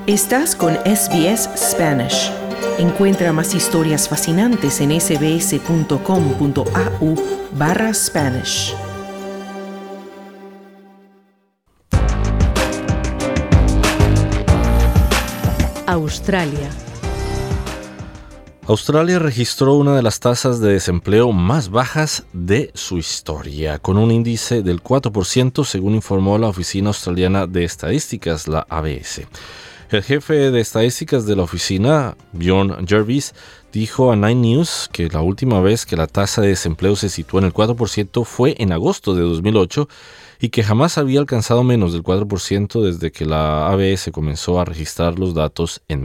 Estás con SBS Spanish. Encuentra más historias fascinantes en sbs.com.au/Spanish. Australia. Australia registró una de las tasas de desempleo más bajas de su historia, con un índice del 4%, según informó la Oficina Australiana de Estadísticas, la ABS. El jefe de estadísticas de la oficina, Bjorn Jervis, dijo a Nine News que la última vez que la tasa de desempleo se situó en el 4% fue en agosto de 2008 y que jamás había alcanzado menos del 4% desde que la ABS comenzó a registrar los datos en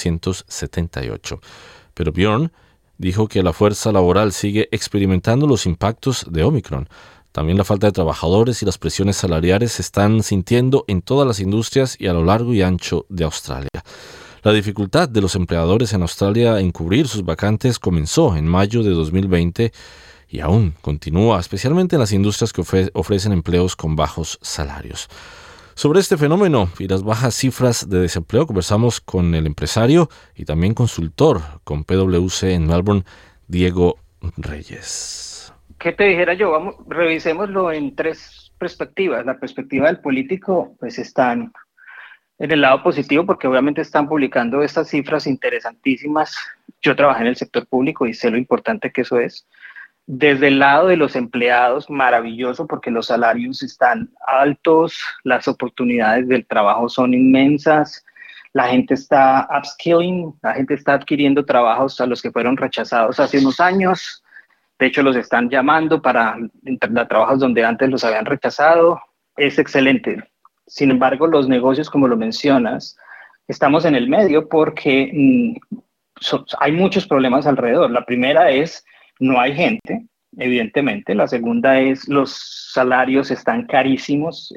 1978. Pero Bjorn dijo que la fuerza laboral sigue experimentando los impactos de Omicron. También la falta de trabajadores y las presiones salariales se están sintiendo en todas las industrias y a lo largo y ancho de Australia. La dificultad de los empleadores en Australia en cubrir sus vacantes comenzó en mayo de 2020 y aún continúa, especialmente en las industrias que ofrecen empleos con bajos salarios. Sobre este fenómeno y las bajas cifras de desempleo conversamos con el empresario y también consultor con PwC en Melbourne, Diego Reyes. ¿Qué te dijera yo? Revisémoslo en tres perspectivas. La perspectiva del político, pues están en el lado positivo porque obviamente están publicando estas cifras interesantísimas. Yo trabajé en el sector público y sé lo importante que eso es. Desde el lado de los empleados, maravilloso porque los salarios están altos, las oportunidades del trabajo son inmensas, la gente está upskilling, la gente está adquiriendo trabajos a los que fueron rechazados hace unos años. De hecho, los están llamando para trabajos donde antes los habían rechazado. Es excelente. Sin embargo, los negocios, como lo mencionas, estamos en el medio porque hay muchos problemas alrededor. La primera es, no hay gente, evidentemente. La segunda es, los salarios están carísimos.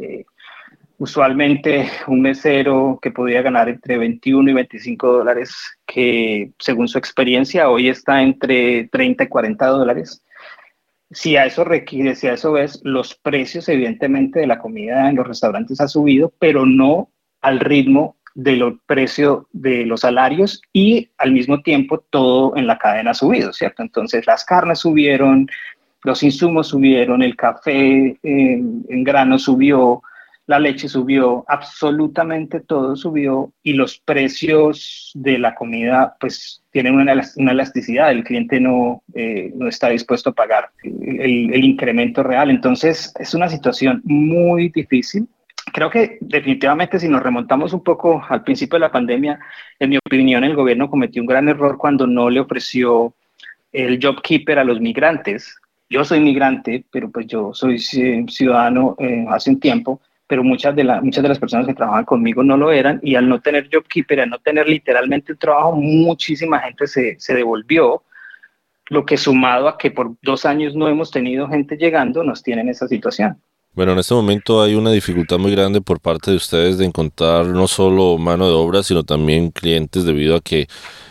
Usualmente un mesero que podía ganar entre 21 y 25 dólares, que según su experiencia hoy está entre 30 y 40 dólares. Si a eso ves, los precios evidentemente de la comida en los restaurantes ha subido, pero no al ritmo del precio de los salarios y al mismo tiempo todo en la cadena ha subido, ¿cierto? Entonces las carnes subieron, los insumos subieron, el café en grano subió, la leche subió, absolutamente todo subió y los precios de la comida pues tienen una elasticidad, el cliente no está dispuesto a pagar el incremento real. Entonces es una situación muy difícil. Creo que definitivamente si nos remontamos un poco al principio de la pandemia, en mi opinión el gobierno cometió un gran error cuando no le ofreció el JobKeeper a los migrantes. Yo soy migrante, pero pues yo soy ciudadano hace un tiempo, pero muchas de las personas que trabajan conmigo no lo eran y al no tener JobKeeper, al no tener literalmente un trabajo, muchísima gente se devolvió, lo que sumado a que por 2 años no hemos tenido gente llegando, nos tiene en esa situación. Bueno, en este momento hay una dificultad muy grande por parte de ustedes de encontrar no solo mano de obra, sino también clientes debido a que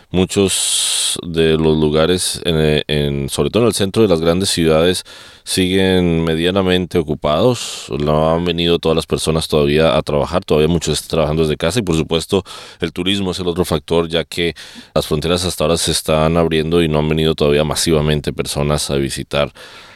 muchos de los lugares, sobre todo en el centro de las grandes ciudades, siguen medianamente ocupados. No han venido todas las personas todavía a trabajar, todavía muchos están trabajando desde casa y por supuesto el turismo es el otro factor, ya que las fronteras hasta ahora se están abriendo y no han venido todavía masivamente personas a visitar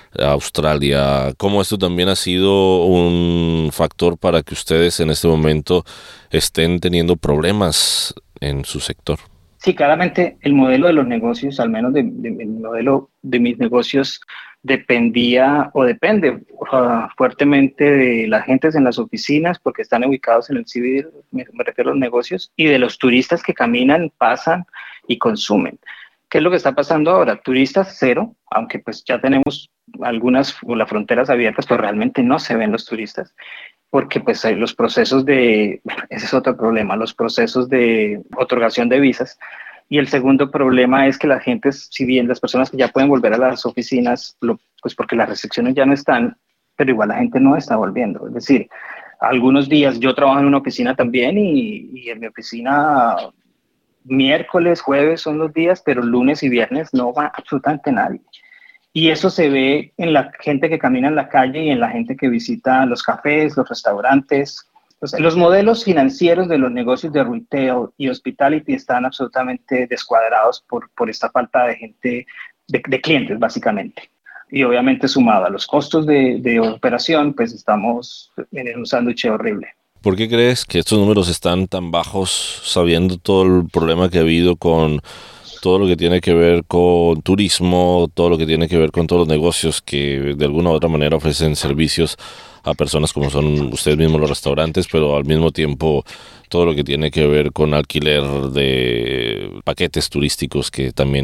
Australia. ¿Cómo esto también ha sido un factor para que ustedes en este momento estén teniendo problemas en su sector? Sí, claramente el modelo de los negocios, al menos el modelo de mis negocios, dependía o depende fuertemente de las gentes en las oficinas porque están ubicados en el CBD, me refiero a los negocios, y de los turistas que caminan, pasan y consumen. ¿Qué es lo que está pasando ahora? Turistas cero, aunque pues ya tenemos algunas las fronteras abiertas, pero realmente no se ven los turistas, porque pues los procesos ese es otro problema, los procesos de otorgación de visas. Y el segundo problema es que la gente, si bien las personas que ya pueden volver a las oficinas, pues porque las restricciones ya no están, pero igual la gente no está volviendo. Es decir, algunos días yo trabajo en una oficina también y en mi oficina miércoles, jueves son los días, pero lunes y viernes no va absolutamente nadie. Y eso se ve en la gente que camina en la calle y en la gente que visita los cafés, los restaurantes. Los modelos financieros de los negocios de retail y hospitality están absolutamente descuadrados por esta falta de gente, de clientes, básicamente. Y obviamente sumado a los costos de operación, pues estamos en un sándwich horrible. ¿Por qué crees que estos números están tan bajos, sabiendo todo el problema que ha habido con todo lo que tiene que ver con turismo, todo lo que tiene que ver con todos los negocios que de alguna u otra manera ofrecen servicios a personas como son ustedes mismos los restaurantes, pero al mismo tiempo todo lo que tiene que ver con alquiler de paquetes turísticos que también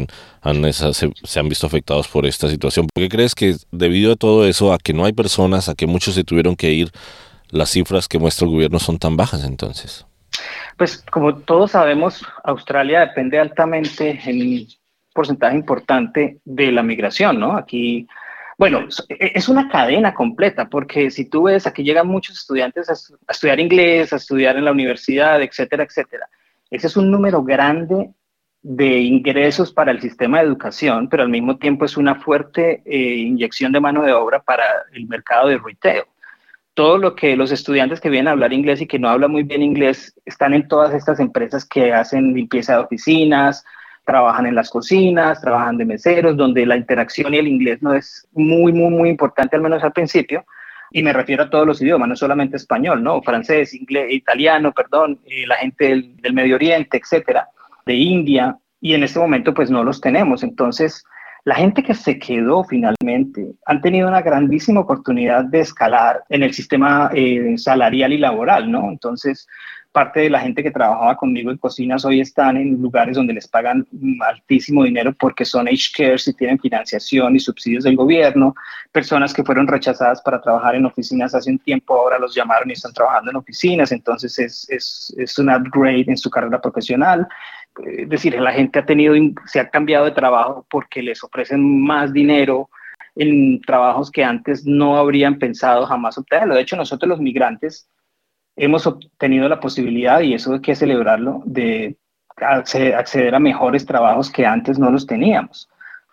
se han visto afectados por esta situación? ¿Por qué crees que debido a todo eso, a que no hay personas, a que muchos se tuvieron que ir, las cifras que muestra el gobierno son tan bajas entonces? Pues como todos sabemos, Australia depende altamente en un porcentaje importante de la migración, ¿no? Aquí, bueno, es una cadena completa, porque si tú ves, aquí llegan muchos estudiantes a estudiar inglés, a estudiar en la universidad, etcétera, etcétera. Ese es un número grande de ingresos para el sistema de educación, pero al mismo tiempo es una fuerte inyección de mano de obra para el mercado de retail. Todo lo que los estudiantes que vienen a hablar inglés y que no hablan muy bien inglés están en todas estas empresas que hacen limpieza de oficinas, trabajan en las cocinas, trabajan de meseros, donde la interacción y el inglés no es muy importante, al menos al principio. Y me refiero a todos los idiomas, no solamente español, ¿no? Francés, inglés, italiano, perdón, la gente del Medio Oriente, etcétera, de India. Y en este momento, pues no los tenemos. Entonces, la gente que se quedó finalmente han tenido una grandísima oportunidad de escalar en el sistema salarial y laboral, ¿no? Entonces, parte de la gente que trabajaba conmigo en cocinas hoy están en lugares donde les pagan altísimo dinero porque son aged care y tienen financiación y subsidios del gobierno. Personas que fueron rechazadas para trabajar en oficinas hace un tiempo, ahora los llamaron y están trabajando en oficinas. Entonces, es un upgrade en su carrera profesional. Es decir, la gente se ha cambiado de trabajo porque les ofrecen más dinero en trabajos que antes no habrían pensado jamás obtenerlo. De hecho, nosotros los migrantes hemos obtenido la posibilidad, y eso hay que celebrarlo, de acceder a mejores trabajos que antes no los teníamos.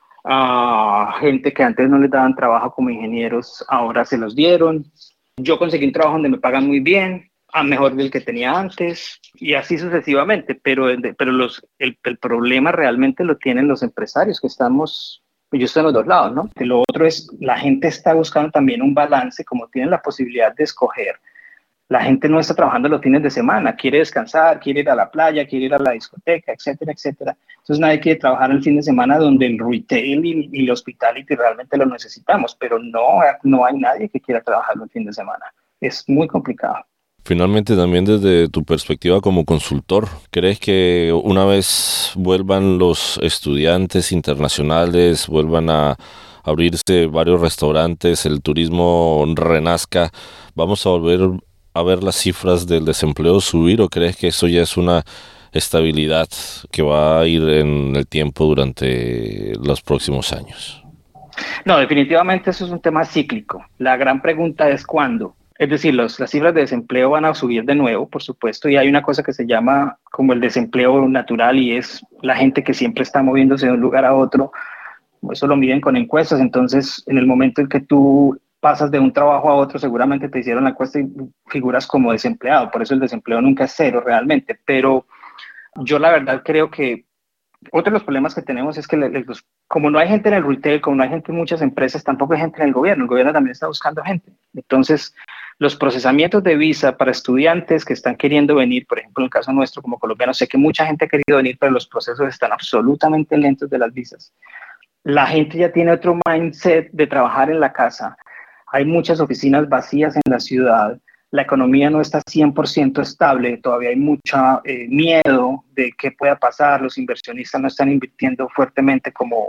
A gente que antes no les daban trabajo como ingenieros, ahora se los dieron. Yo conseguí un trabajo donde me pagan muy bien, a mejor del que tenía antes, y así sucesivamente, pero el problema realmente lo tienen los empresarios, que yo estoy en los dos lados, ¿no? Lo otro es, la gente está buscando también un balance, como tienen la posibilidad de escoger. La gente no está trabajando los fines de semana, quiere descansar, quiere ir a la playa, quiere ir a la discoteca, etcétera, etcétera. Entonces nadie quiere trabajar el fin de semana donde el retail y el hospitality realmente lo necesitamos, pero no hay nadie que quiera trabajar el fin de semana. Es muy complicado. Finalmente, también desde tu perspectiva como consultor, ¿crees que una vez vuelvan los estudiantes internacionales, vuelvan a abrirse varios restaurantes, el turismo renazca, vamos a volver a ver las cifras del desempleo subir, o crees que eso ya es una estabilidad que va a ir en el tiempo durante los próximos años? No, definitivamente eso es un tema cíclico. La gran pregunta es ¿cuándo? Es decir, las cifras de desempleo van a subir de nuevo, por supuesto, y hay una cosa que se llama como el desempleo natural, y es la gente que siempre está moviéndose de un lugar a otro. Eso lo miden con encuestas. Entonces, en el momento en que tú pasas de un trabajo a otro, seguramente te hicieron la encuesta y figuras como desempleado. Por eso el desempleo nunca es cero realmente. Pero yo la verdad creo que otro de los problemas que tenemos es que como no hay gente en el retail, como no hay gente en muchas empresas, tampoco hay gente en el gobierno. El gobierno también está buscando gente. Entonces, los procesamientos de visa para estudiantes que están queriendo venir, por ejemplo, en el caso nuestro como colombianos, sé que mucha gente ha querido venir, pero los procesos están absolutamente lentos de las visas. La gente ya tiene otro mindset de trabajar en la casa. Hay muchas oficinas vacías en la ciudad. La economía no está 100% estable. Todavía hay mucho miedo de qué pueda pasar. Los inversionistas no están invirtiendo fuertemente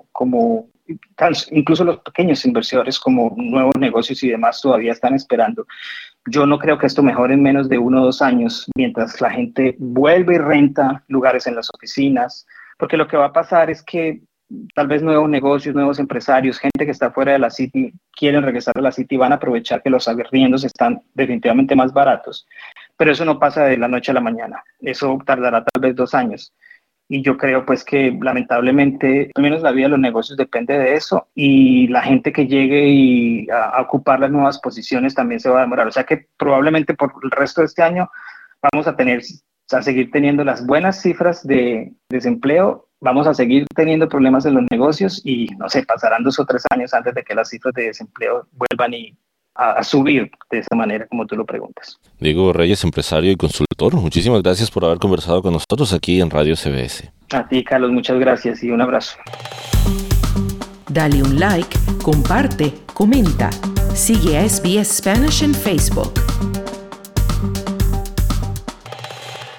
incluso los pequeños inversores como nuevos negocios y demás todavía están esperando. Yo no creo que esto mejore en menos de 1 o 2 años mientras la gente vuelve y renta lugares en las oficinas, porque lo que va a pasar es que tal vez nuevos negocios, nuevos empresarios, gente que está fuera de la City, quieren regresar a la City y van a aprovechar que los arriendos están definitivamente más baratos. Pero eso no pasa de la noche a la mañana. Eso tardará tal vez 2 años. Y yo creo pues que lamentablemente, al menos la vida de los negocios depende de eso, y la gente que llegue a ocupar las nuevas posiciones también se va a demorar. O sea que probablemente por el resto de este año vamos a seguir teniendo las buenas cifras de desempleo, vamos a seguir teniendo problemas en los negocios y no sé, pasarán 2 o 3 años antes de que las cifras de desempleo vuelvan a subir de esa manera como tú lo preguntas. Diego Reyes, empresario y consultor, muchísimas gracias por haber conversado con nosotros aquí en Radio CBS. A ti, Carlos, muchas gracias y un abrazo. Dale un like, comparte, comenta. Sigue a SBS Spanish en Facebook.